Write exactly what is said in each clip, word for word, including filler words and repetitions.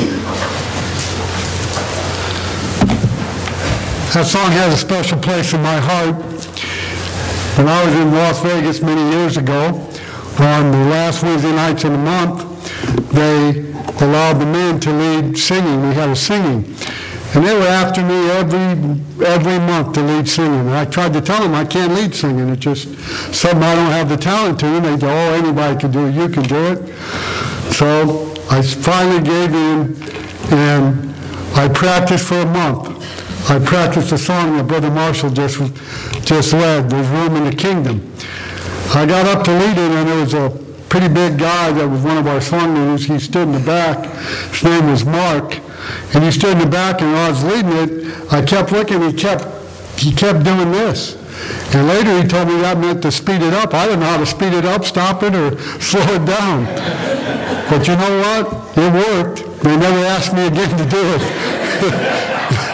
That song has a special place in my heart. When I was in Las Vegas many years ago, on the last Wednesday nights of the month, they allowed the men to lead singing. We had a singing. And they were after me every every month to lead singing. And I tried to tell them I can't lead singing. It's just something I don't have the talent to. And they go, oh, anybody can do it. You can do it. So I finally gave in, and I practiced for a month. I practiced a song that Brother Marshall just just led, There's Room in the Kingdom. I got up to lead it, and there was a pretty big guy that was one of our song leaders. He stood in the back. His name was Mark. And he stood in the back, and when I was leading it, I kept looking, he kept, he kept doing this. And later he told me that meant to speed it up. I didn't know how to speed it up, stop it, or slow it down. But you know what? It worked. They never asked me again to do it.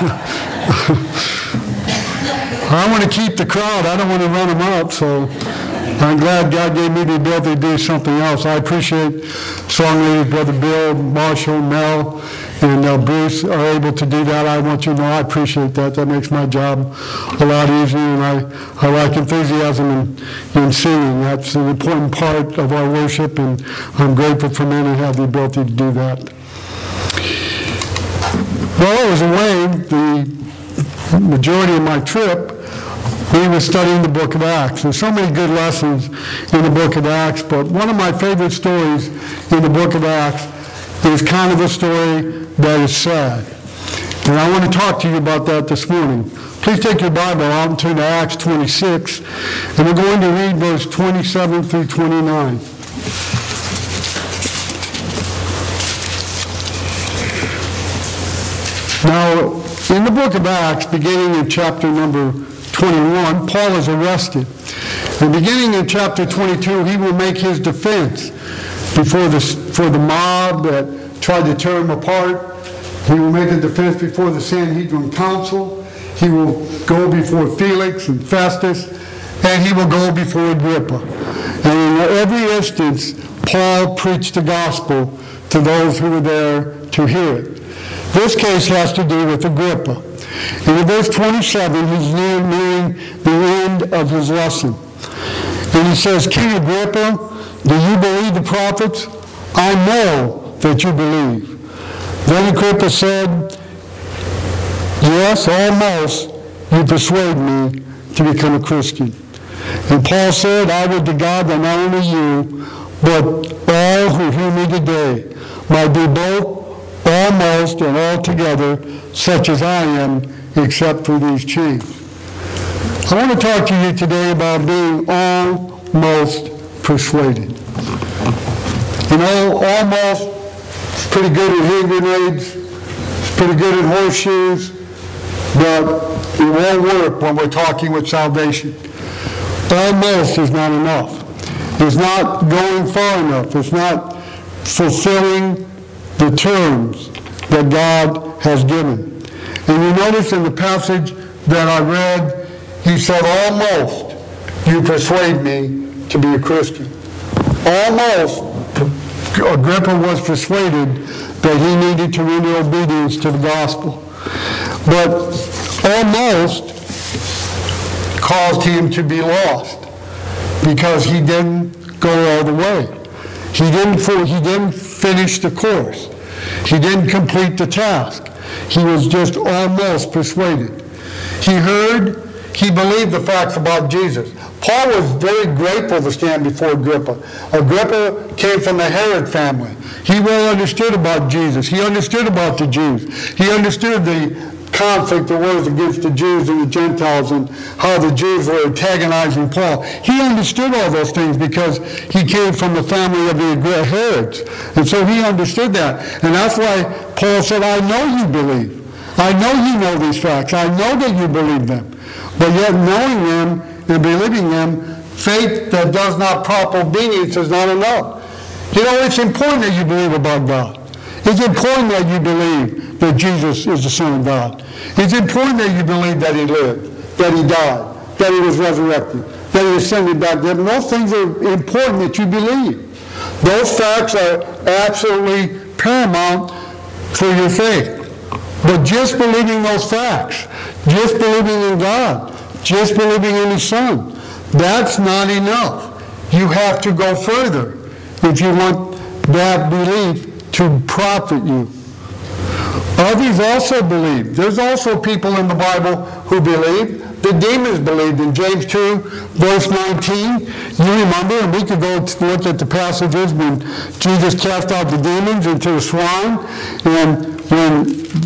I want to keep the crowd. I don't want to run them up, so I'm glad God gave me the ability to do something else. I appreciate song leaders, Brother Bill, Marshall, Mel, and uh, Bruce are able to do that. I want you to know I appreciate that. That makes my job a lot easier, and I, I like enthusiasm in, in singing. That's an important part of our worship, and I'm grateful for men who have the ability to do that. While I was away, the majority of my trip, we were studying the book of Acts. There's so many good lessons in the book of Acts, but one of my favorite stories in the book of Acts is kind of a story that is sad. And I want to talk to you about that this morning. Please take your Bible out and turn to Acts twenty-six, and we're going to read verse twenty-seven through twenty-nine. Now, in the book of Acts, beginning in chapter number twenty-one, Paul is arrested. And beginning in chapter twenty-two, he will make his defense before the, for the mob that tried to tear him apart. He will make a defense before the Sanhedrin Council. He will go before Felix and Festus, and he will go before Agrippa. And in every instance, Paul preached the gospel to those who were there to hear it. This case has to do with Agrippa. And in verse twenty-seven, he's nearing the end of his lesson. And he says, King Agrippa, do you believe the prophets? I know that you believe. Then Agrippa said, yes, almost you persuade me to become a Christian. And Paul said, I would to God that not only you, but all who hear me today might be both almost and altogether such as I am, except for these chains. I want to talk to you today about being almost persuaded. You know, almost is pretty good at hand grenades, it's pretty good at horseshoes, but it won't work when we're talking with salvation. Almost is not enough. It's not going far enough. It's not fulfilling the terms that God has given. And you notice in the passage that I read, he said, almost you persuade me to be a Christian. Almost Agrippa was persuaded that he needed to render obedience to the gospel. But almost caused him to be lost because he didn't go all the way. He didn't, he didn't finish the course. He didn't complete the task. He was just almost persuaded. He heard, he believed the facts about Jesus. Paul was very grateful to stand before Agrippa. Agrippa came from the Herod family. He well understood about Jesus. He understood about the Jews. He understood the conflict there was against the Jews and the Gentiles and how the Jews were antagonizing Paul. He understood all those things because he came from the family of the Herods. And so he understood that. And that's why Paul said, I know you believe. I know you know these facts. I know that you believe them. But yet knowing them and believing them, faith that does not prompt obedience is not enough. You know, it's important that you believe about God. It's important that you believe that Jesus is the Son of God. It's important that you believe that he lived, that he died, that he was resurrected, that he ascended back there. Those things are important that you believe. Those facts are absolutely paramount for your faith. But just believing those facts, just believing in God, just believing in His Son, that's not enough. You have to go further if you want that belief to profit you. Others also believe. There's also people in the Bible who believe. The demons believed. In James two, verse nineteen, you remember, and we could go look at the passages when Jesus cast out the demons into the swine, and when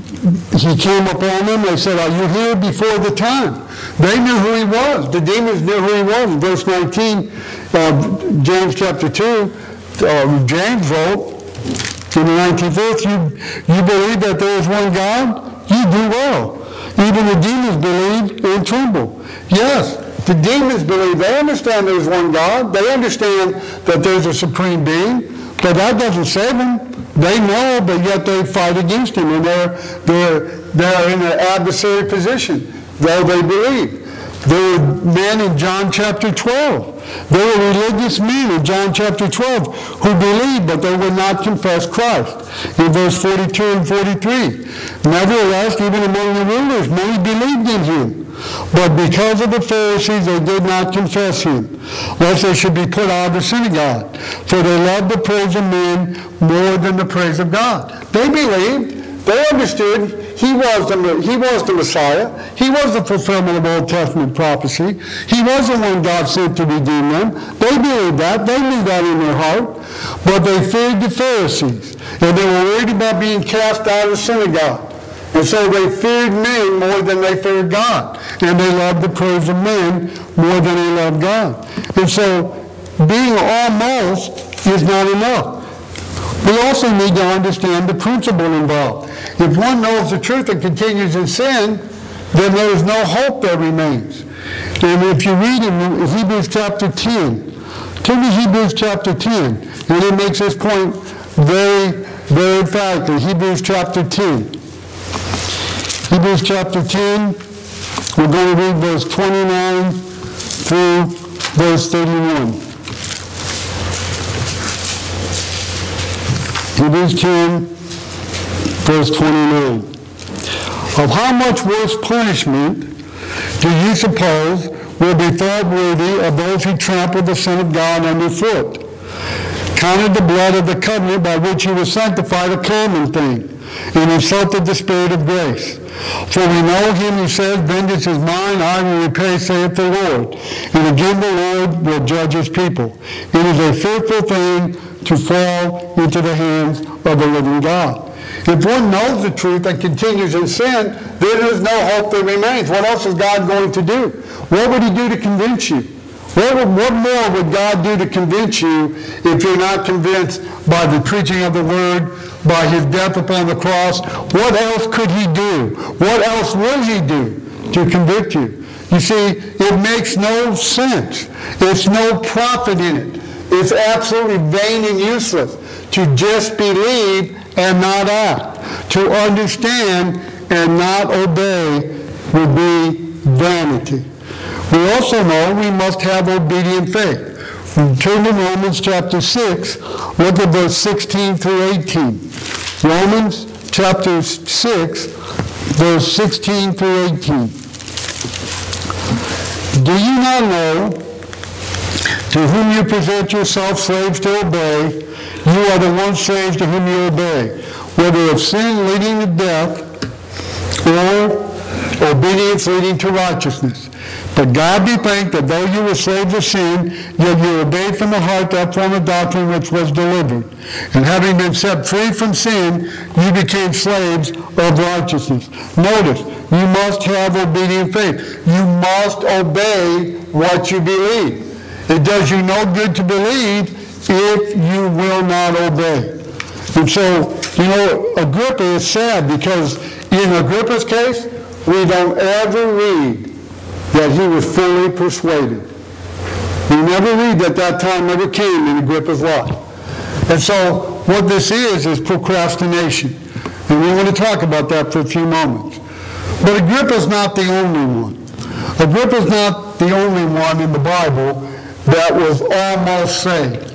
He came upon them, they said, are you here before the time? They knew who He was. The demons knew who He was. In verse nineteen, uh, James chapter two, uh, James wrote, in the nineteenth verse, you, you believe that there is one God? You do well. Even the demons believe and tremble. Yes, the demons believe. They understand there's one God. They understand that there's a supreme being. But that doesn't save them. They know, but yet they fight against Him. And they're, they're, they're in an adversary position, though they believe. There were men in John chapter twelve. There were religious men in John chapter twelve who believed, but they would not confess Christ. In verse forty-two and forty-three, nevertheless, even among the rulers, many believed in Him. But because of the Pharisees, they did not confess Him, lest they should be put out of the synagogue. For they loved the praise of men more than the praise of God. They believed. They understood he was, the, he was the Messiah. He was the fulfillment of Old Testament prophecy. He was the one God sent to redeem them. They believed that. They knew that in their heart. But they feared the Pharisees. And they were worried about being cast out of the synagogue. And so they feared men more than they feared God. And they loved the praise of men more than they loved God. And so being almost is not enough. We also need to understand the principle involved. If one knows the truth and continues in sin, then there is no hope that remains. And if you read in Hebrews chapter ten, turn to Hebrews chapter ten, and it makes this point very, very emphatically. Hebrews chapter ten. Hebrews chapter ten, we're going to read verse twenty-nine through verse thirty-one. Hebrews ten, verse twenty-nine. Of how much worse punishment do you suppose will be thought worthy of those who trample the Son of God underfoot? Counted the blood of the covenant by which He was sanctified a common thing, and insulted the Spirit of grace. For we know Him who says, vengeance is mine, I will repay, saith the Lord. And again the Lord will judge His people. It is a fearful thing to fall into the hands of the living God. If one knows the truth and continues in sin, then there's no hope that remains. What else is God going to do? What would He do to convince you? What, would, what more would God do to convince you if you're not convinced by the preaching of the Word, by His death upon the cross? What else could He do? What else will He do to convict you? You see, it makes no sense. There's no profit in it. It's absolutely vain and useless to just believe and not act. To understand and not obey would be vanity. We also know we must have obedient faith. We turn to Romans chapter six, look at verse sixteen through eighteen. Romans chapter six, verse sixteen through eighteen. Do you not know, to whom you present yourselves slaves to obey, you are the one slaves to whom you obey, whether of sin leading to death or obedience leading to righteousness. But God be thanked that though you were slaves of sin, yet you obeyed from the heart that form of doctrine which was delivered. And having been set free from sin, you became slaves of righteousness. Notice, you must have obedient faith. You must obey what you believe. It does you no good to believe if you will not obey. And so, you know, Agrippa is sad because in Agrippa's case, we don't ever read that he was fully persuaded. We never read that that time ever came in Agrippa's life. And so what this is, is procrastination. And we want to talk about that for a few moments. But Agrippa's not the only one. Agrippa's not the only one in the Bible that was almost saved.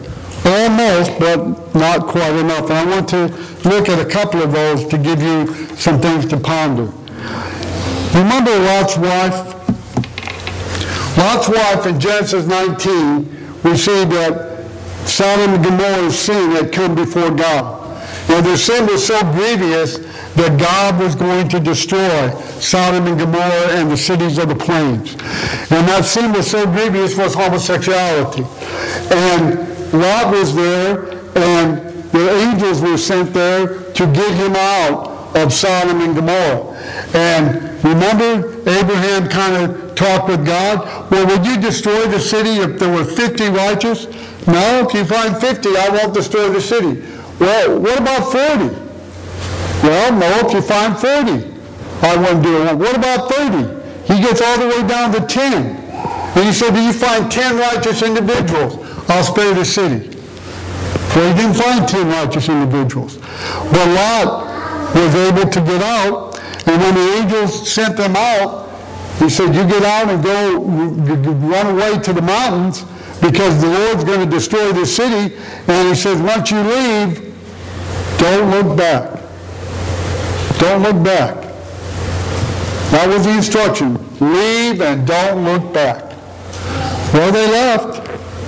almost, but not quite enough. And I want to look at a couple of those to give you some things to ponder. Remember Lot's wife? Lot's wife in Genesis nineteen, we see that Sodom and Gomorrah's sin had come before God. Now their sin was so grievous that God was going to destroy Sodom and Gomorrah and the cities of the plains. And that sin was so grievous was homosexuality. And Lot was there, and the angels were sent there to get him out of Sodom and Gomorrah. And remember, Abraham kind of talked with God, well, would you destroy the city if there were fifty righteous? No, if you find fifty, I won't destroy the city. Well, what about forty? Well, no, if you find forty, I wouldn't do it. What about thirty? He gets all the way down to ten. And he said, if you find ten righteous individuals, I'll spare the city. Well, he didn't find ten righteous individuals. But Lot was able to get out, and when the angels sent them out, he said, you get out and go run away to the mountains because the Lord's going to destroy this city. And he says, once you leave, don't look back. Don't look back. That was the instruction. Leave and don't look back. Well, they left.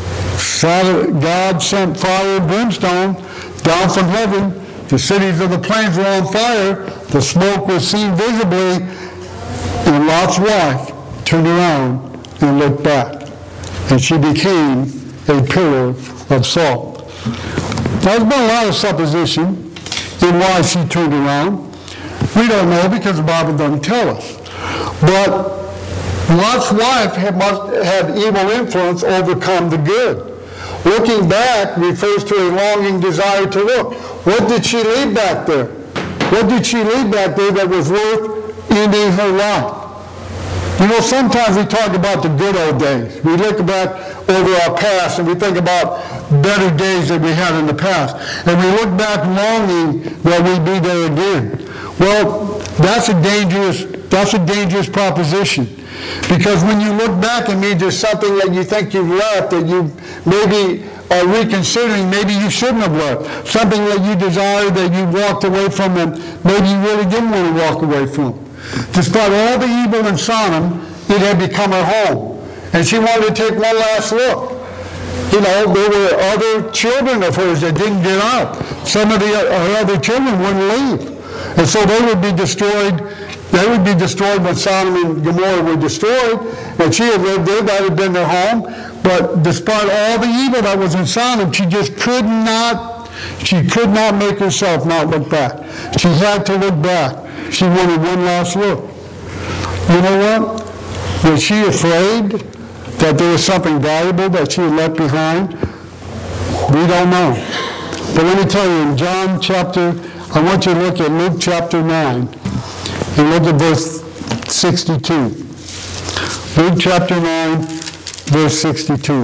God sent fire and brimstone down from heaven. The cities of the plains were on fire. The smoke was seen visibly. And Lot's wife turned around and looked back. And she became a pillar of salt. There's been a lot of supposition in why she turned around. We don't know because the Bible doesn't tell us. But Lot's wife had, must, had evil influence overcome the good. Looking back refers to a longing desire to look. What did she leave back there? What did she leave back there that was worth ending her life? You know, sometimes we talk about the good old days. We look back over our past and we think about better days that we had in the past. And we look back longing that we'd be there again. Well, that's a dangerous, that's a dangerous proposition. Because when you look back, it means there's something that you think you've left that you maybe are reconsidering, maybe you shouldn't have left. Something that you desired that you walked away from and maybe you really didn't want to walk away from. Despite all the evil in Sodom, it had become her home. And she wanted to take one last look. You know, there were other children of hers that didn't get out. Some of the her other children wouldn't leave. And so they would be destroyed. They would be destroyed when Sodom and Gomorrah were destroyed. And she had lived there. That had been their home. But despite all the evil that was in Sodom, she just could not, she could not make herself not look back. She had to look back. She wanted one last look. You know what? Was she afraid that there was something valuable that she had left behind? We don't know. But let me tell you, in John chapter, I want you to look at Luke chapter nine. And look at verse sixty-two. Luke chapter nine, verse sixty-two.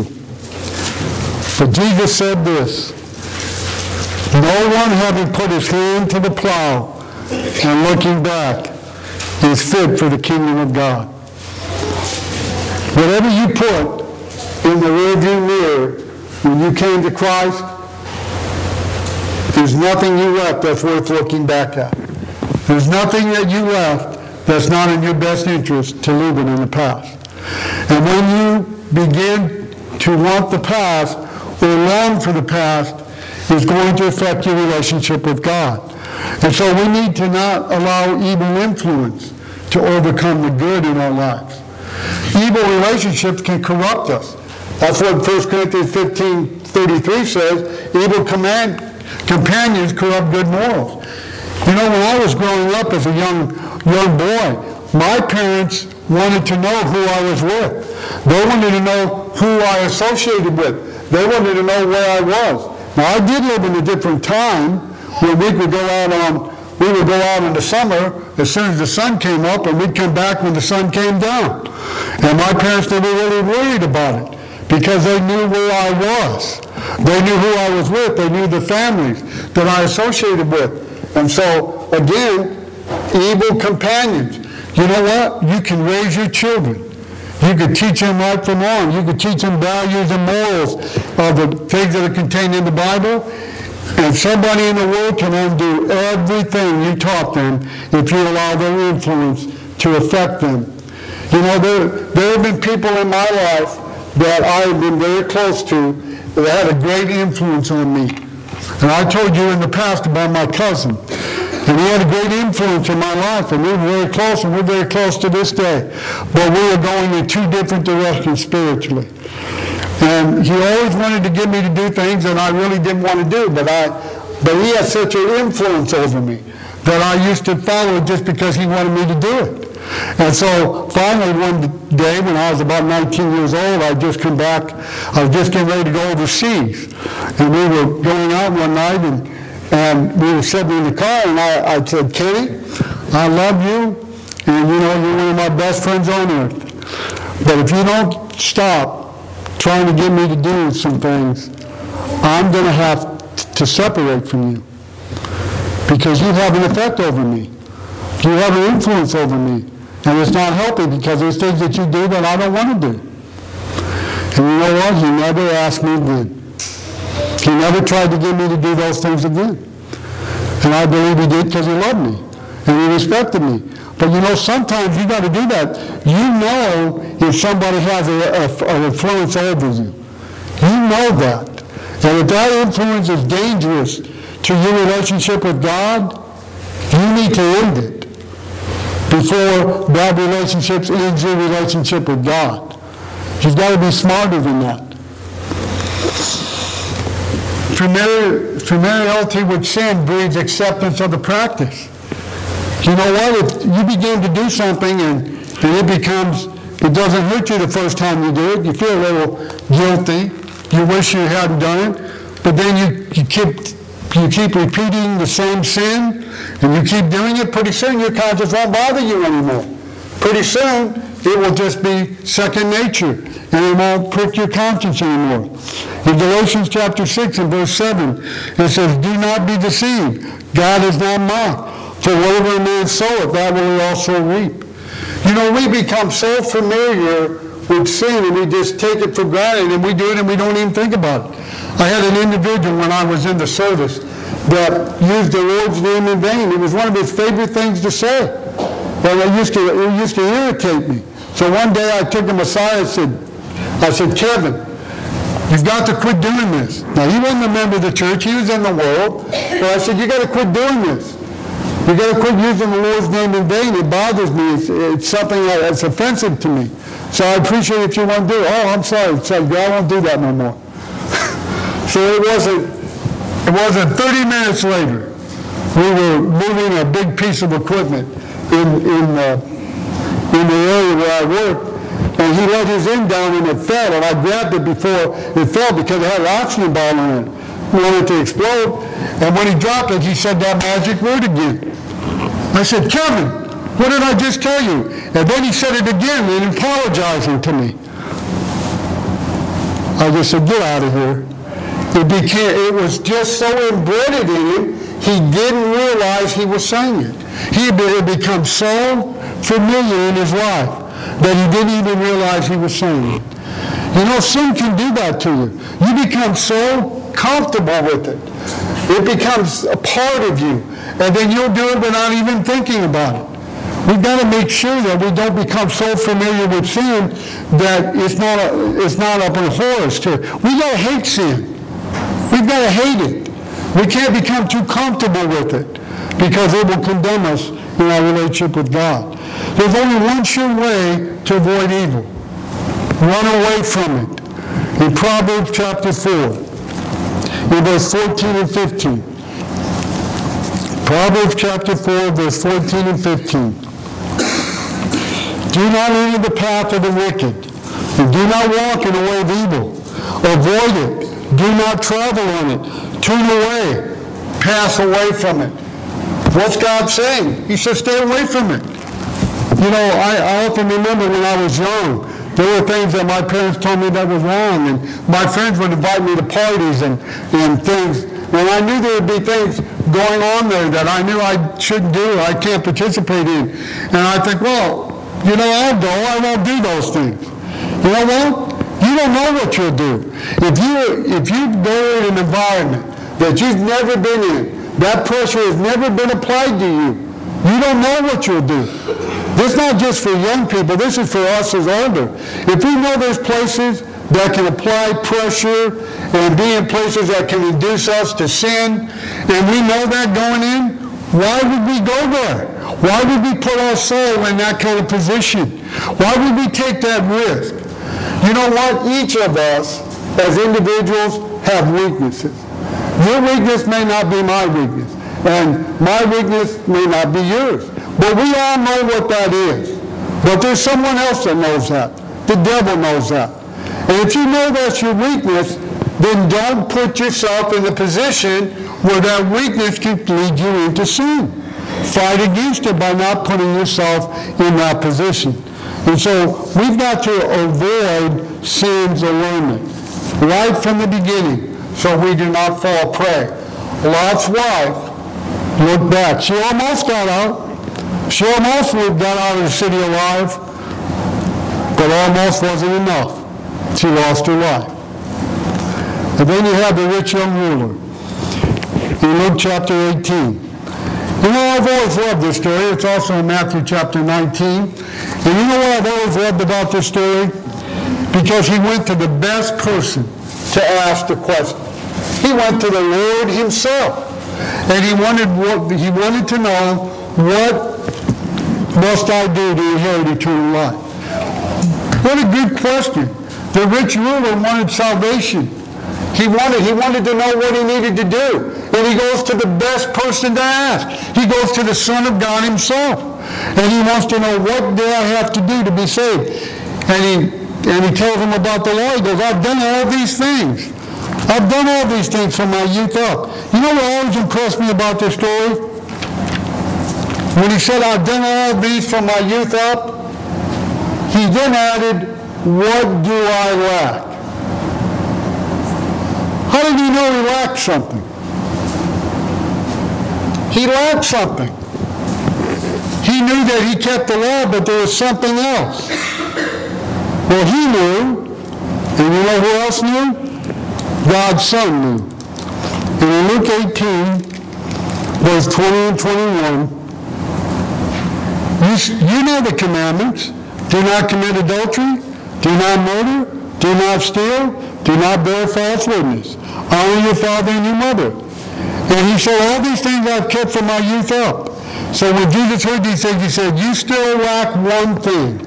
But Jesus said this, no one having put his hand to the plow and looking back is fit for the kingdom of God. Whatever you put in the rearview mirror when you came to Christ, there's nothing you left that's worth looking back at. There's nothing that you left that's not in your best interest to leave it in the past. And when you begin to want the past or long for the past, it's going to affect your relationship with God. And so we need to not allow evil influence to overcome the good in our lives. Evil relationships can corrupt us. That's what First Corinthians fifteen thirty-three says, evil command, companions corrupt good morals. You know, when I was growing up as a young young boy, my parents wanted to know who I was with. They wanted to know who I associated with. They wanted to know where I was. Now, I did live in a different time where we could go out on, we would go out in the summer as soon as the sun came up, and we'd come back when the sun came down. And my parents never really worried about it because they knew where I was. They knew who I was with. They knew the families that I associated with. And so, again, evil companions. You know what? You can raise your children You could teach them right from wrong. You could teach them values and morals of the things that are contained in the Bible. And somebody in the world can undo everything you taught them if you allow their influence to affect them. You know, there, there have been people in my life that I've been very close to that had a great influence on me. And I told you in the past about my cousin. And he had a great influence in my life, and we were very close, and we're very close to this day. But we were going in two different directions spiritually. And he always wanted to get me to do things that I really didn't want to do, but I, but he had such an influence over me that I used to follow it just because he wanted me to do it. And so finally one day when I was about nineteen years old, I'd just come back, I was just getting ready to go overseas. And we were going out one night, and, and we were sitting in the car, and I, I said, Katie, I love you, and you know, you're one of my best friends on earth. But if you don't stop trying to get me to do some things, I'm going to have to separate from you. Because you have an effect over me. You have an influence over me. And it's not healthy because there's things that you do that I don't want to do. And you know what? He never asked me again. He never tried to get me to do those things again. And I believe he did because he loved me. And he respected me. But you know, sometimes you got to do that. You know if somebody has an influence over you. You know that. And if that influence is dangerous to your relationship with God, you need to end it before that relationship ends your relationship with God. You've got to be smarter than that. Familiar, familiarity with sin breeds acceptance of the practice. You know what? If you begin to do something and, and it becomes, it doesn't hurt you the first time you do it, you feel a little guilty, you wish you hadn't done it, but then you, you keep you keep repeating the same sin, and you keep doing it, pretty soon your conscience won't bother you anymore. Pretty soon, it will just be second nature, and it won't prick your conscience anymore. In Galatians chapter six and verse seven, it says, do not be deceived. God is not mocked. For whatever a man soweth, that will he also reap. You know, we become so familiar with sin, and we just take it for granted, and we do it, and we don't even think about it. I had an individual when I was in the service that used the Lord's name in vain. It was one of his favorite things to say. And it used to, it used to irritate me. So one day I took him aside and said, I said, Kevin, you've got to quit doing this. Now, he wasn't a member of the church. He was in the world. But I said, you got to quit doing this. You got to quit using the Lord's name in vain. It bothers me. It's, it's something that's offensive to me. So I appreciate if you want to do it. Oh, I'm sorry. So I won't do that no more. So it wasn't, it wasn't thirty minutes later, we were moving a big piece of equipment in, in, uh, in the area where I worked, and he let his end down and it fell, and I grabbed it before it fell because it had an oxygen ball in it. We wanted it to explode, and when he dropped it, he said that magic word again. I said, Kevin, what did I just tell you? And then he said it again and apologizing to me. I just said, get out of here. It became, it was just so embedded in him, he didn't realize he was saying it. He had become so familiar in his life that he didn't even realize he was saying it. You know, sin can do that to you. You become so comfortable with it. It becomes a part of you. And then you'll do it without even thinking about it. We've got to make sure that we don't become so familiar with sin that it's not a, it's not up in horrors to it. We've got to hate sin. We've got to hate it. We can't become too comfortable with it because it will condemn us in our relationship with God. There's only one sure way to avoid evil. Run away from it. In Proverbs chapter four, in verse fourteen and fifteen. Proverbs chapter four, verse fourteen and fifteen. Do not enter the path of the wicked, and do not walk in the way of evil. Avoid it. Do not travel on it. Turn away. Pass away from it. What's God saying? He says, stay away from it. You know, I, I often remember when I was young, there were things that my parents told me that was wrong, and my friends would invite me to parties and, and things, and I knew there would be things going on there that I knew I shouldn't do, I can't participate in. And I think, well, you know, I'll go, I won't do those things. You know what? You don't know what you'll do. If you if you go in an environment that you've never been in, that pressure has never been applied to you, you don't know what you'll do. This is not just for young people, this is for us as older. If we know there's places that can apply pressure and be in places that can induce us to sin, and we know that going in, why would we go there? Why would we put our soul in that kind of position? Why would we take that risk? You know what? Each of us, as individuals, have weaknesses. Your weakness may not be my weakness, and my weakness may not be yours. But we all know what that is. But there's someone else that knows that. The devil knows that. And if you know that's your weakness, then don't put yourself in a position where that weakness can lead you into sin. Fight against it by not putting yourself in that position. And so we've got to avoid sin's allurement right from the beginning so we do not fall prey. Lot's wife looked back. She almost got out. She almost got out of the city alive, but almost wasn't enough. She lost her life. And then you have the rich young ruler in Luke chapter eighteen. You know, I've always loved this story. It's also in Matthew chapter nineteen. And you know what I've always loved about this story? Because he went to the best person to ask the question. He went to the Lord himself. And he wanted, what, he wanted to know, what must I do to inherit eternal life? What a good question. The rich ruler wanted salvation. He wanted, he wanted to know what he needed to do. And he goes to the best person to ask. He goes to the Son of God himself. And he wants to know, what do I have to do to be saved? And he, and he tells him about the law. He goes, I've done all these things. I've done all these things from my youth up. You know what always impressed me about this story? When he said, I've done all these from my youth up, he then added, what do I lack? How did he know he lacked something? He lacked something. He knew that he kept the law, but there was something else. Well, he knew, and you know who else knew? God's Son knew. And in Luke eighteen, verse twenty and twenty-one, you, you know the commandments. Do not commit adultery. Do not murder. Do not steal. Do not bear false witness. Honor your father and your mother. And he said, all these things I've kept from my youth up. So when Jesus heard these things, he said, you still lack one thing.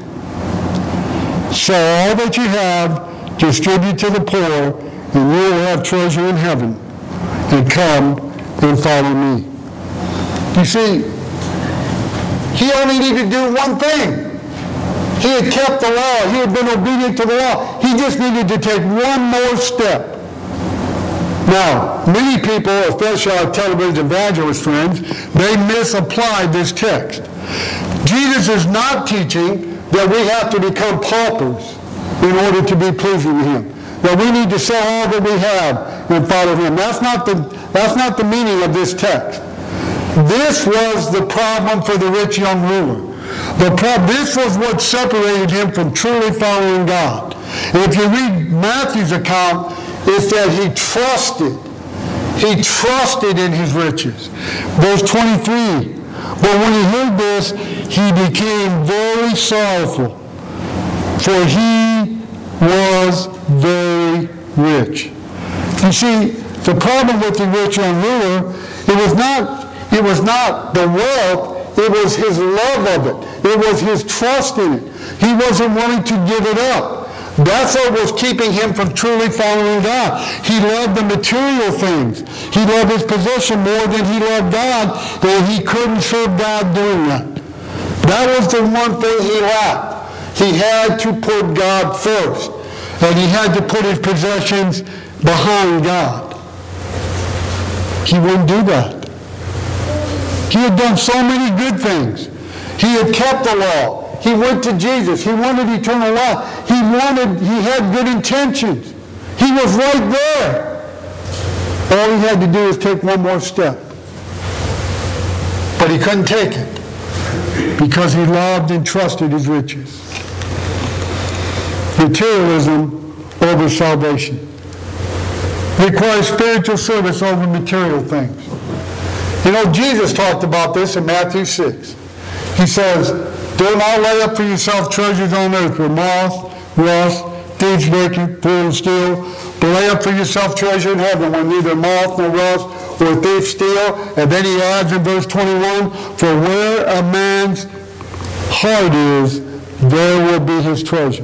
Sell all that you have, distribute to the poor, and you will have treasure in heaven. And come and follow me. You see, he only needed to do one thing. He had kept the law. He had been obedient to the law. He just needed to take one more step. Now, many people, especially our television evangelist friends, they misapplied this text. Jesus is not teaching that we have to become paupers in order to be pleasing to him. That we need to sell all that we have and follow him. That's not the, that's not the meaning of this text. This was the problem for the rich young ruler. The problem, this was what separated him from truly following God. And if you read Matthew's account, it's that he trusted. He trusted in his riches. Verse twenty-three. But when he heard this, he became very sorrowful, for he was very rich. You see, the problem with the rich young ruler, it was not, it was not the wealth, it was his love of it. It was his trust in it. He wasn't wanting to give it up. That's what was keeping him from truly following God. He loved the material things. He loved his possession more than he loved God, and he couldn't serve God doing that. That was the one thing he lacked. He had to put God first, and he had to put his possessions behind God. He wouldn't do that. He had done so many good things. He had kept the law. He went to Jesus. He wanted eternal life. He wanted, he had good intentions. He was right there. All he had to do was take one more step. But he couldn't take it because he loved and trusted his riches. Materialism over salvation. Requires spiritual service over material things. You know, Jesus talked about this in Matthew six. He says, do not lay up for yourself treasures on earth where moth, rust, thieves break through and steal, but lay up for yourself treasure in heaven where neither moth nor rust or thief steal. And then he adds in verse twenty-one, for where a man's heart is, there will be his treasure.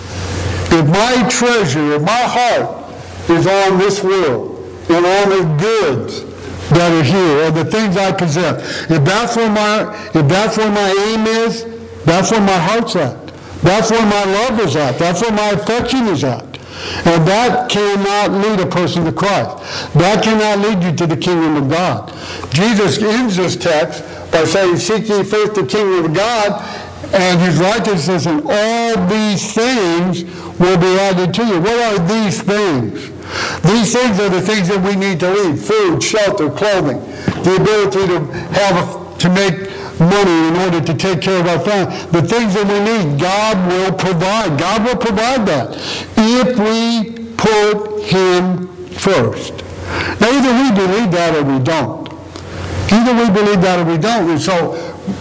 If my treasure, if my heart is on this world and on the goods that are here, or the things I possess, if that's where my if that's where my aim is, that's where my heart's at. That's where my love is at. That's where my affection is at. And that cannot lead a person to Christ. That cannot lead you to the kingdom of God. Jesus ends this text by saying, seek ye first the kingdom of God and his righteousness, and all these things will be added to you. What are these things? These things are the things that we need to lead: food, shelter, clothing, the ability to have a, to make money in order to take care of our family. The things that we need, God will provide. God will provide that if we put him first. Now, either we believe that or we don't. Either we believe that or we don't. And so,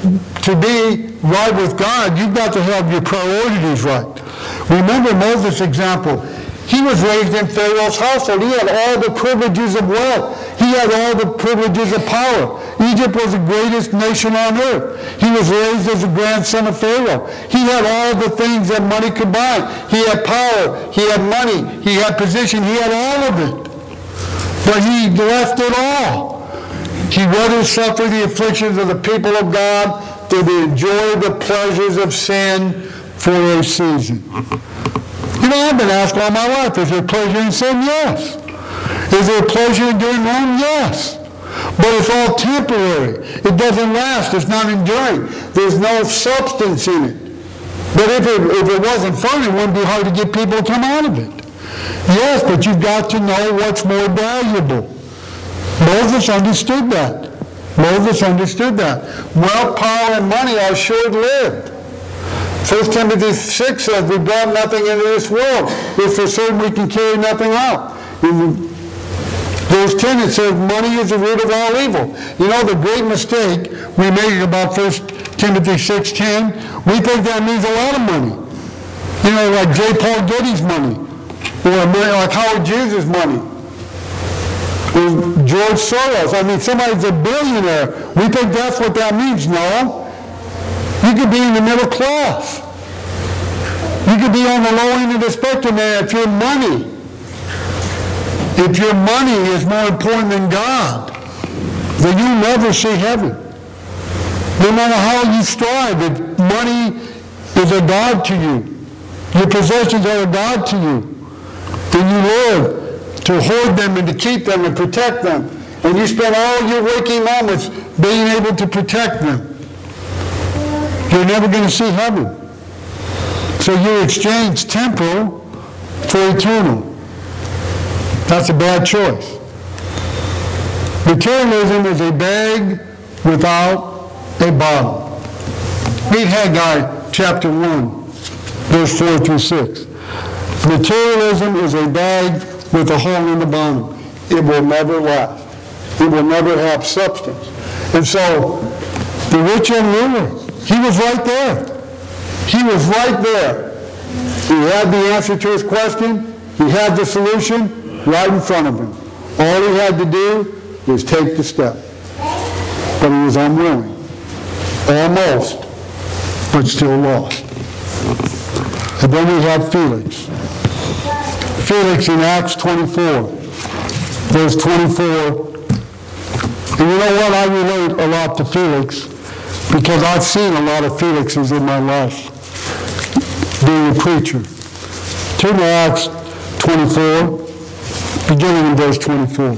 to be right with God, you've got to have your priorities right. Remember Moses' example. He was raised in Pharaoh's household. He had all the privileges of wealth. He had all the privileges of power. Egypt was the greatest nation on earth. He was raised as a grandson of Pharaoh. He had all the things that money could buy. He had power. He had money. He had position. He had all of it. But he left it all. He rather suffered the afflictions of the people of God than to enjoy the pleasures of sin for a season. You know, I've been asked all my life, is there pleasure in sin? Yes. Is there pleasure in doing wrong? Yes. But it's all temporary. It doesn't last. It's not enduring. There's no substance in it. But if it, if it wasn't fun, it wouldn't be hard to get people to come out of it. Yes, but you've got to know what's more valuable. Moses understood that. Moses understood that. Wealth, power, and money are short-lived. First Timothy six says, we brought nothing into this world. If for certain we can carry nothing out. In verse ten it says, money is the root of all evil. You know, the great mistake we make about First Timothy six ten, we think that means a lot of money. You know, like J. Paul Getty's money, or like Howard Hughes' money, or George Soros. I mean, somebody's a billionaire. We think that's what that means. No. You could be in the middle class. You could be on the low end of the spectrum, and if your money, if your money is more important than God, then you'll never see heaven. No matter how you strive, if money is a god to you, your possessions are a god to you, then you live to hoard them and to keep them and protect them. And you spend all your waking moments being able to protect them. You're never going to see heaven. So you exchange temporal for eternal. That's a bad choice. Materialism is a bag without a bottom. Read Haggai chapter one, verse four through six. Materialism is a bag with a hole in the bottom. It will never last. It will never have substance. And so, the rich young ruler, he was right there. He was right there. He had the answer to his question. He had the solution right in front of him. All he had to do was take the step. But he was unwilling. Almost, but still lost. And then we have Felix. Felix in Acts twenty-four, verse twenty-four. And you know what? I relate a lot to Felix, because I've seen a lot of Felixes in my life being a preacher. Turn to Acts twenty-four, beginning in verse twenty-four.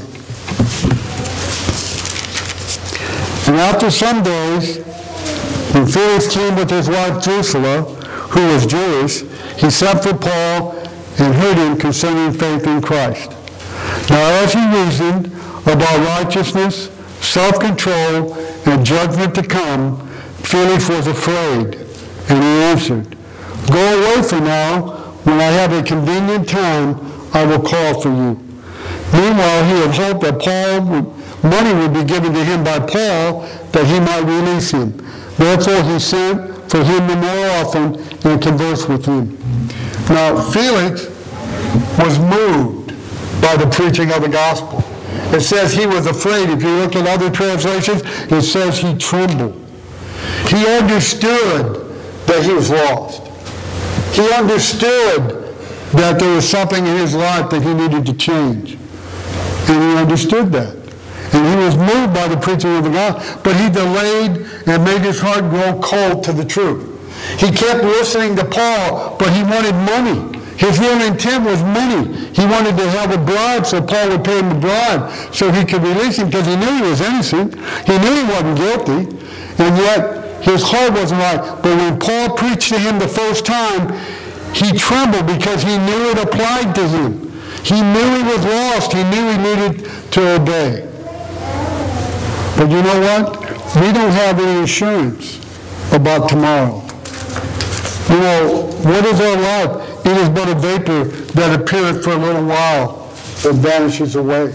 And after some days, when Felix came with his wife Drusilla, who was Jewish, he sent for Paul and heard him concerning faith in Christ. Now as he reasoned about righteousness, self-control, and judgment to come, Felix was afraid, and he answered, Go away for now, when I have a convenient time, I will call for you." Meanwhile, he had hoped that Paul would, money would be given to him by Paul that he might release him. Therefore, he sent for him the more often and conversed with him. Now, Felix was moved by the preaching of the gospel. It says he was afraid. If you look at other translations, it says he trembled. He understood that he was lost. He understood that there was something in his life that he needed to change. And he understood that. And he was moved by the preaching of the gospel, but he delayed and made his heart grow cold to the truth. He kept listening to Paul, but he wanted money. His real intent was money. He wanted to have a bribe so Paul would pay him a bribe so he could release him, because he knew he was innocent. He knew he wasn't guilty. And yet his heart wasn't right. But when Paul preached to him the first time, he trembled because he knew it applied to him. He knew he was lost. He knew he needed to obey. But you know what? We don't have any assurance about tomorrow. You know, what is our life? It is but a vapor that appeareth for a little while and vanishes away.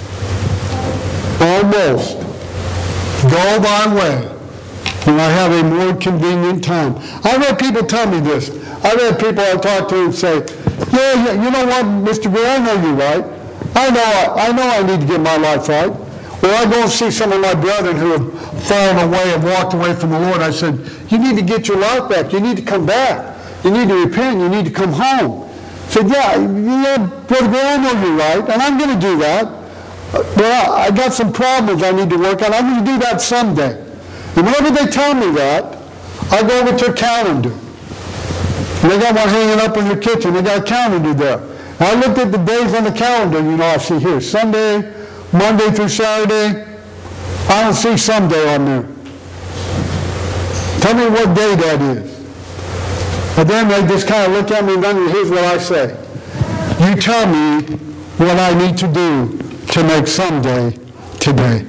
Almost. Go thy way, and I have a more convenient time. I've had people tell me this. I've had people I talk to and say, yeah, yeah, you know what, Mister Gray, I know you're right. I know I, I know I need to get my life right. Or I go and see some of my brethren who have fallen away and walked away from the Lord. I said, you need to get your life back. You need to come back. You need to repent. You need to come home. I said, yeah, yeah, Brother Gray, I know you're right, and I'm going to do that. Well, I got some problems I need to work on. I'm going to do that someday. And whenever they tell me that, I go over to a calendar. And they got one hanging up in their kitchen. They got a calendar there. And I looked at the days on the calendar. You know, I see here Sunday, Monday through Saturday. I don't see Sunday on there. Tell me what day that is. And then they just kind of look at me and then here's what I say. You tell me what I need to do to make someday today.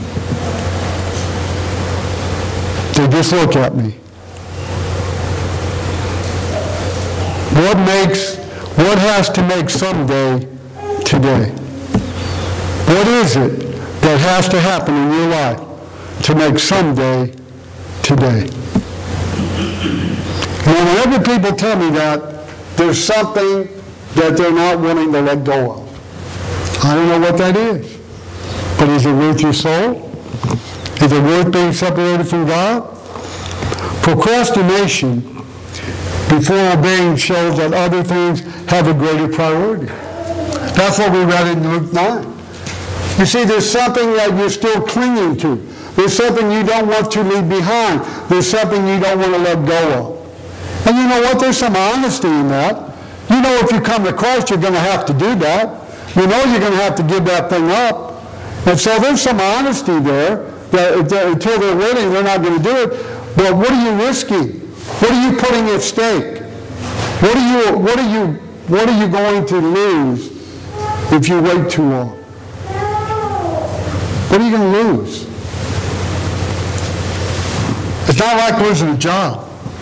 They just look at me. What makes, what has to make someday today? What is it that has to happen in your life to make someday today? And whenever people tell me that, there's something that they're not willing to let go of. I don't know what that is. But is it worth your soul? Is it worth being separated from God? Procrastination before obeying shows that other things have a greater priority. That's what we read in Luke nine. You see, there's something that you're still clinging to. There's something you don't want to leave behind. There's something you don't want to let go of. And you know what? There's some honesty in that. You know if you come to Christ, you're going to have to do that. You know you're going to have to give that thing up. And so there's some honesty there that, that until they're willing, they're not going to do it. But what are you risking? What are you putting at stake? What are you, what are you, what are you going to lose if you wait too long? What are you going to lose? It's not like losing a job.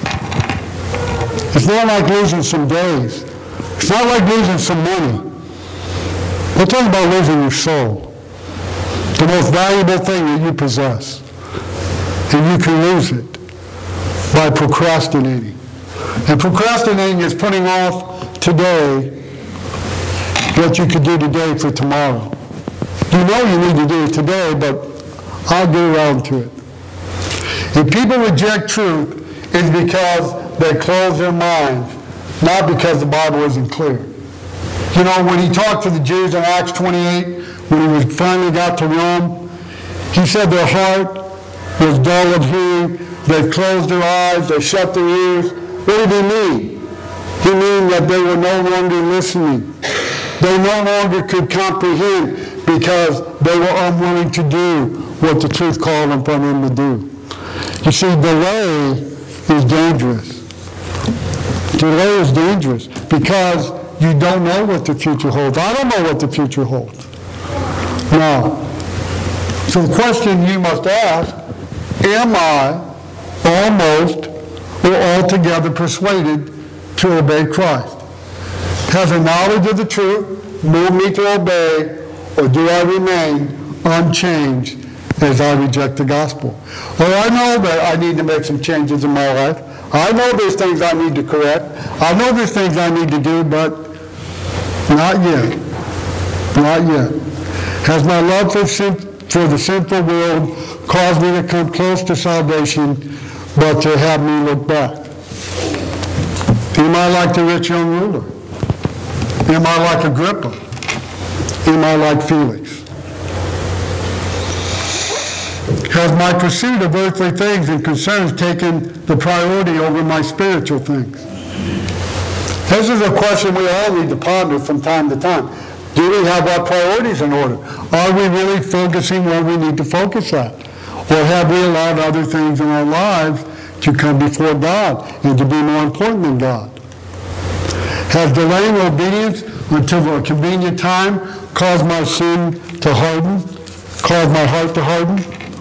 It's not like losing some days. It's not like losing some money. We're talking about losing your soul. The most valuable thing that you possess. And you can lose it by procrastinating. And procrastinating is putting off today what you could do today for tomorrow. You know you need to do it today, but I'll get around to it. If people reject truth, it's because they close their minds, not because the Bible isn't clear. You know, when he talked to the Jews in Acts twenty-eight, when he was finally got to Rome, he said their heart was dull of hearing, they closed their eyes, they shut their ears. What did he mean? He mean that they were no longer listening. They no longer could comprehend because they were unwilling to do what the truth called upon them to do. You see, delay is dangerous. Delay is dangerous because you don't know what the future holds. I don't know what the future holds. Now, so the question you must ask, am I almost or altogether persuaded to obey Christ? Has a knowledge of the truth moved me to obey, or do I remain unchanged as I reject the gospel? Well, I know that I need to make some changes in my life. I know there's things I need to correct. I know there's things I need to do, but not yet. Not yet. Has my love for, sin, for the sinful world caused me to come close to salvation, but to have me look back? Am I like the rich young ruler? Am I like Agrippa? Am I like Felix? Has my pursuit of earthly things and concerns taken the priority over my spiritual things? This is a question we all need to ponder from time to time. Do we have our priorities in order? Are we really focusing where we need to focus at? Or have we allowed other things in our lives to come before God and to be more important than God? Has delaying obedience until a convenient time caused my sin to harden, caused my heart to harden?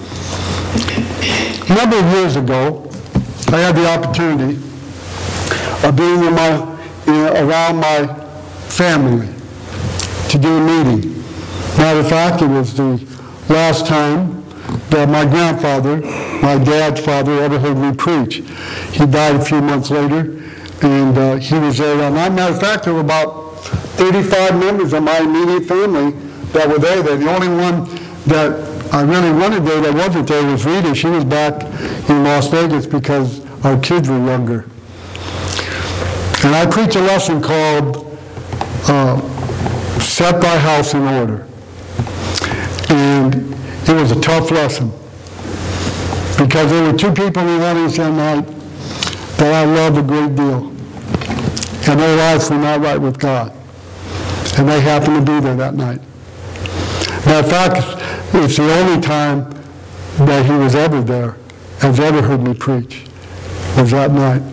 A number of years ago, I had the opportunity of being in my, in, around my family to do a meeting. Matter of fact, it was the last time that my grandfather, my dad's father, ever heard me preach. He died a few months later, and uh, he was there that night. Matter of fact, there were about thirty-five members of my immediate family that were there. The only one that I really wanted there that wasn't there was Rita. She was back in Las Vegas because our kids were younger. And I preached a lesson called uh, Set Thy House in Order. And it was a tough lesson because there were two people in the audience that night that I loved a great deal. And their lives were not right with God. And they happened to be there that night. Matter of fact, it's the only time that he was ever there, has ever heard me preach, was that night.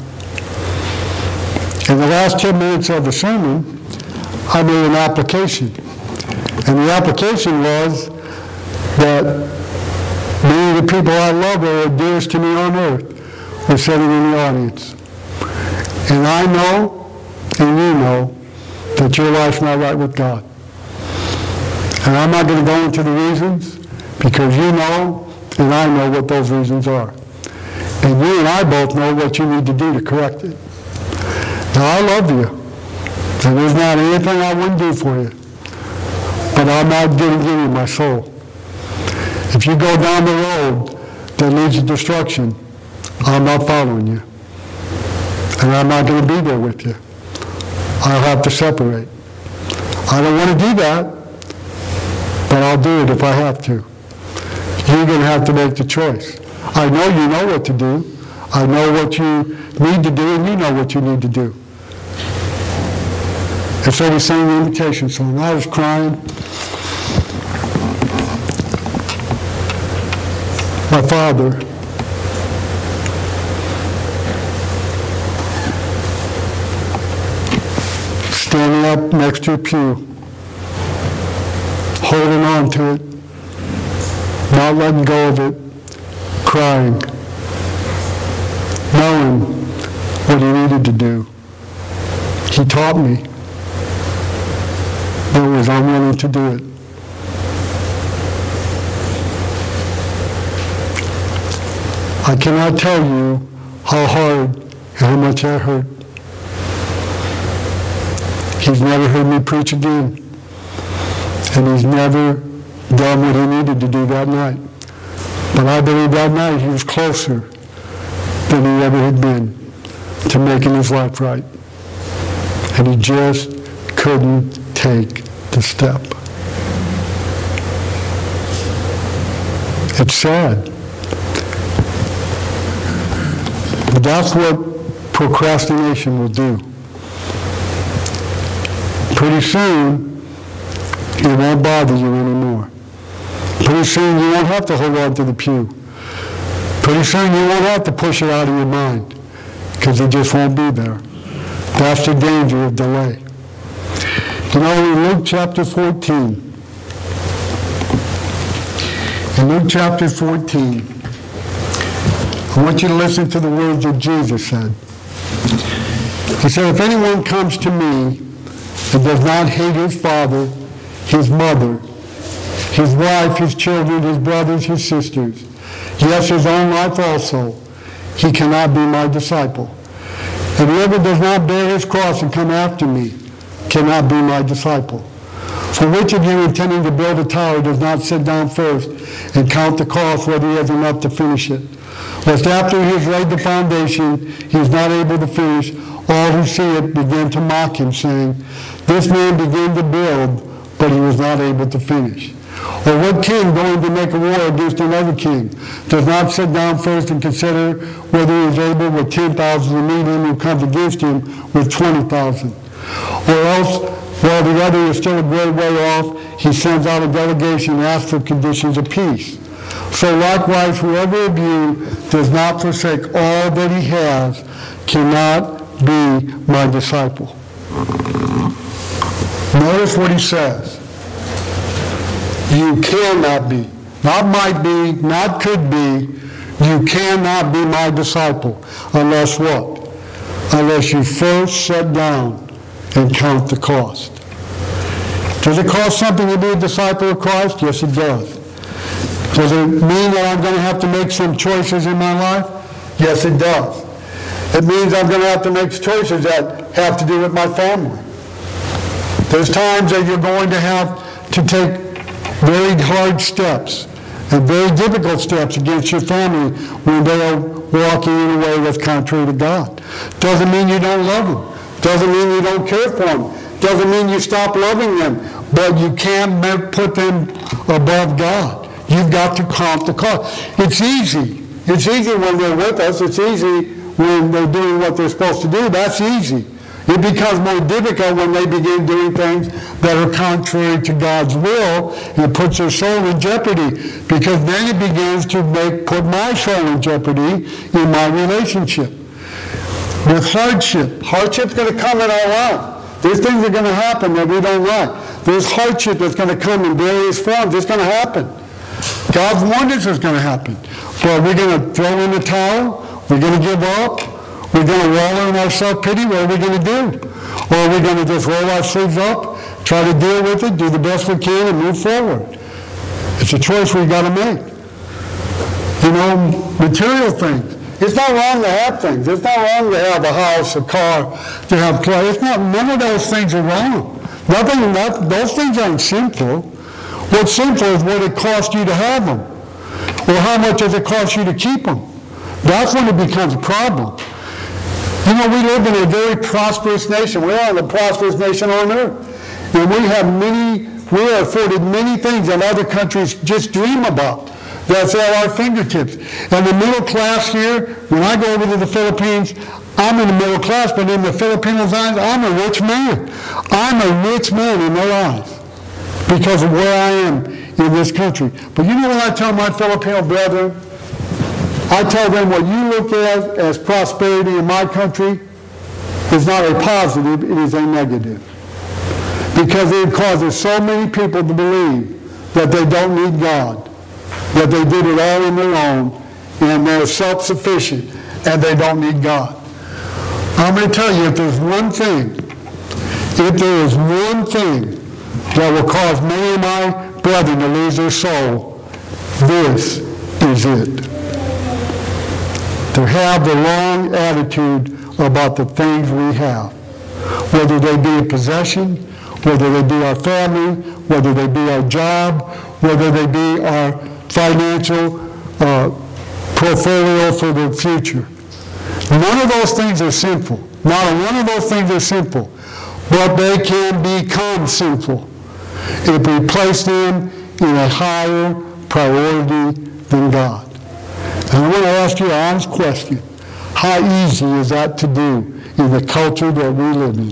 In the last ten minutes of the sermon, I made an application. And the application was that many of the people I love that are dearest to me on earth were sitting in the audience. And I know, and you know, that your life's not right with God. And I'm not going to go into the reasons because you know and I know what those reasons are. And you and I both know what you need to do to correct it. Now, I love you. And there's not anything I wouldn't do for you. But I'm not going to give you my soul. If you go down the road that leads to destruction, I'm not following you. And I'm not going to be there with you. I'll have to separate. I don't want to do that, but I'll do it if I have to. You're going to have to make the choice. I know you know what to do. I know what you need to do, and you know what you need to do. And so we sang the invitation song. I was crying. My father, standing up next to a pew, holding on to it, not letting go of it, crying, knowing what he needed to do. He taught me, but was unwilling to do it. I cannot tell you how hard and how much that hurt. He's never heard me preach again. And he's never done what he needed to do that night. But I believe that night he was closer than he ever had been to making his life right. And he just couldn't take the step. It's sad. But that's what procrastination will do. Pretty soon, it won't bother you anymore. Pretty soon, you won't have to hold on to the pew. Pretty soon, you won't have to push it out of your mind because it just won't be there. That's the danger of delay. You know, in Luke chapter fourteen, in Luke chapter fourteen, I want you to listen to the words that Jesus said. He said, if anyone comes to me and does not hate his father, his mother, his wife, his children, his brothers, his sisters, yes, his own life also, he cannot be my disciple. And whoever does not bear his cross and come after me cannot be my disciple. For which of you intending to build a tower does not sit down first and count the cost whether he has enough to finish it? Lest after he has laid the foundation, he is not able to finish, all who see it begin to mock him, saying, this man began to build, but he was not able to finish. Or what king going to make a war against another king does not sit down first and consider whether he is able with ten thousand to meet him who comes against him with twenty thousand? Or else, while the other is still a great way off, he sends out a delegation and asks for conditions of peace. So likewise, whoever of you does not forsake all that he has cannot be my disciple. Notice what he says. You cannot be. Not might be, not could be. You cannot be my disciple unless what? Unless you first sit down and count the cost. Does it cost something to be a disciple of Christ? Yes, it does. Does it mean that I'm going to have to make some choices in my life? Yes, it does. It means I'm going to have to make choices that have to do with my family. There's times that you're going to have to take very hard steps and very difficult steps against your family when they are walking in a way that's contrary to God. Doesn't mean you don't love them. Doesn't mean you don't care for them. Doesn't mean you stop loving them. But you can't put them above God. You've got to count the cost. It's easy. It's easy when they're with us. It's easy when they're doing what they're supposed to do. That's easy. It becomes more difficult when they begin doing things that are contrary to God's will, and it puts their soul in jeopardy, because then it begins to make put my soul in jeopardy in my relationship. With hardship. Hardship's going to come in our life. There's things that are going to happen that we don't like. There's hardship that's going to come in various forms. It's going to happen. God's wonders is going to happen. But we're going to throw in the towel. We're going to give up. We're going to wallow in our self-pity. What are we going to do? Or are we going to just roll our sleeves up, try to deal with it, do the best we can, and move forward? It's a choice we've got to make. You know, material things. It's not wrong to have things. It's not wrong to have a house, a car, to have clothes. It's not, none of those things are wrong. Nothing, not, those things aren't sinful. What's sinful is what it costs you to have them. Or how much does it cost you to keep them? That's when it becomes a problem. You know, we live in a very prosperous nation. We are the prosperous nation on earth. And we have many, we are afforded many things that other countries just dream about. That's at our fingertips. And the middle class here, when I go over to the Philippines, I'm in the middle class, but in the Filipinos' eyes, I'm a rich man. I'm a rich man in their eyes because of where I am in this country. But you know what I tell my Filipino brethren? I tell them what you look at as prosperity in my country is not a positive, it is a negative. Because it causes so many people to believe that they don't need God, that they did it all on their own, and they're self-sufficient, and they don't need God. I'm going to tell you, if there's one thing, if there is one thing that will cause many of my brethren to lose their soul, this is it. To have the wrong attitude about the things we have, whether they be a possession, whether they be our family, whether they be our job, whether they be our financial uh, portfolio for the future. None of those things are sinful. Not one of those things are sinful, but they can become sinful if we place them in a higher priority than God. And I want to ask you an honest question. How easy is that to do in the culture that we live in?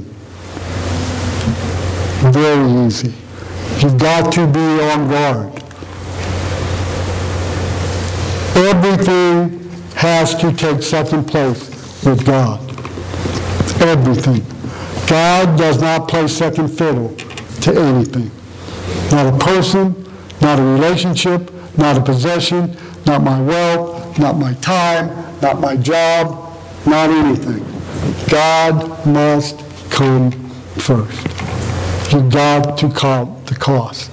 Very easy. You've got to be on guard. Everything has to take second place with God. Everything. God does not play second fiddle to anything. Not a person, not a relationship, not a possession, not my wealth, not my time, not my job, not anything. God must come first. You got to count the cost.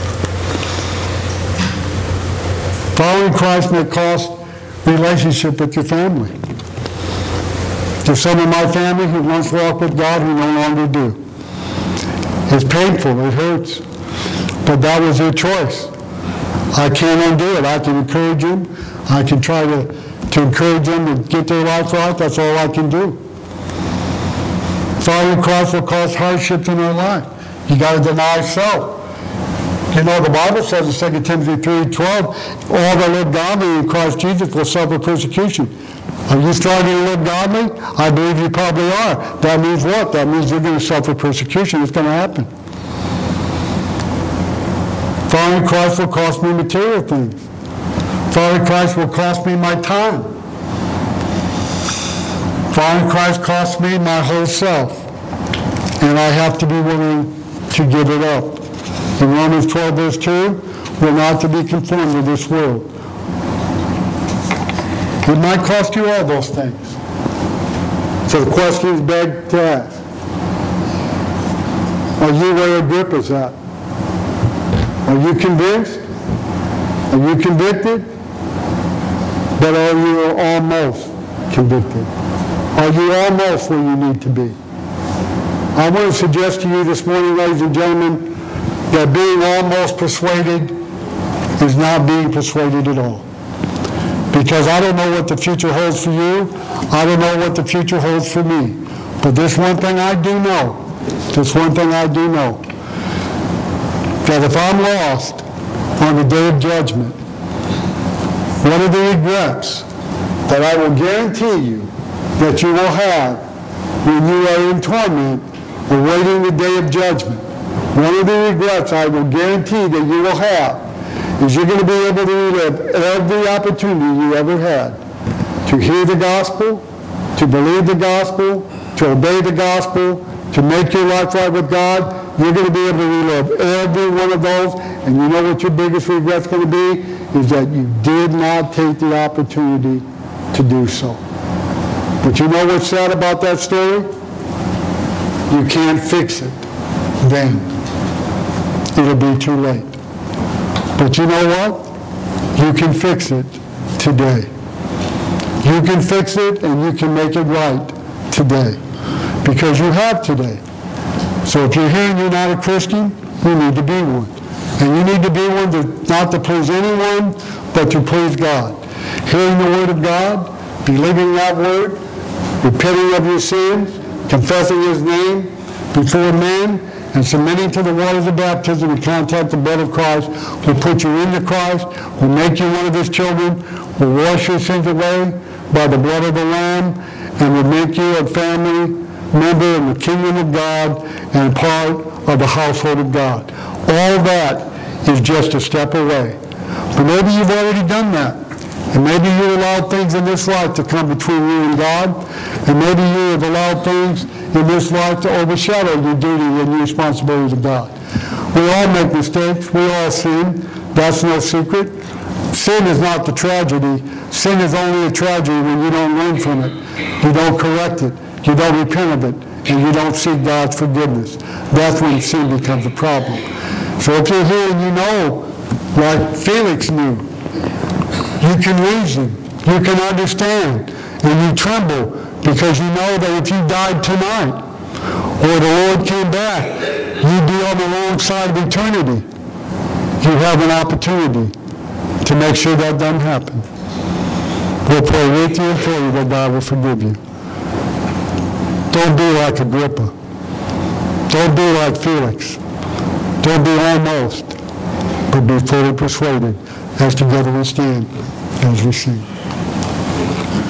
Following Christ may cost relationship with your family. There's some of my family who once walked with God who no longer do. It's painful, it hurts, but that was their choice. I can't undo it. I can encourage them. I can try to, to encourage them to get their life right. That's all I can do. Following Christ will cause hardships in our life. You got to deny self. You know, the Bible says in Second Timothy three twelve, all that live godly in Christ Jesus will suffer persecution. Are you striving to live godly? I believe you probably are. That means what? That means you're going to suffer persecution. It's going to happen. Following Christ will cost me material things. Following Christ will cost me my time. Following Christ costs me my whole self. And I have to be willing to give it up. In Romans twelve, verse two, we're not to be conformed to this world. It might cost you all those things. So the question is begged to ask. Are you where Agrippa's at? Are you convinced? Are you convicted? But are you almost convicted? Are you almost where you need to be? I want to suggest to you this morning, ladies and gentlemen, that being almost persuaded is not being persuaded at all. Because I don't know what the future holds for you. I don't know what the future holds for me. But this one thing I do know, this one thing I do know, that if I'm lost on the day of judgment, one of the regrets that I will guarantee you that you will have when you are in torment awaiting the day of judgment, one of the regrets I will guarantee that you will have is you're going to be able to relive every opportunity you ever had to hear the gospel, to believe the gospel, to obey the gospel, to make your life right with God. You're going to be able to relive every one of those, and you know what your biggest regret's going to be? Is that you did not take the opportunity to do so. But you know what's sad about that story? You can't fix it then. It'll be too late. But you know what? You can fix it today. You can fix it and you can make it right today. Because you have today. So if you're here and you're not a Christian, you need to be one. And you need to be one to, not to please anyone, but to please God. Hearing the Word of God, believing that Word, repenting of your sins, confessing His name before men, and submitting to the waters of baptism and contact the blood of Christ will put you into Christ, will make you one of His children, will wash your sins away by the blood of the Lamb, and will make you a family member in the kingdom of God and part of the household of God. All that is just a step away. But maybe you've already done that. And maybe you allowed things in this life to come between you and God. And maybe you have allowed things in this life to overshadow your duty and your responsibility to God. We all make mistakes. We all sin. That's no secret. Sin is not the tragedy. Sin is only a tragedy when you don't learn from it. You don't correct it. You don't repent of it. And you don't seek God's forgiveness. That's when sin becomes a problem. So if you're here and you know, like Felix knew, you can reason, you can understand, and you tremble because you know that if you died tonight or the Lord came back, you'd be on the wrong side of eternity. You have an opportunity to make sure that doesn't happen. We'll pray with you and for you that God will forgive you. Don't be like Agrippa. Don't be like Felix. Don't be almost, but be fully persuaded. As together we stand, as we sing.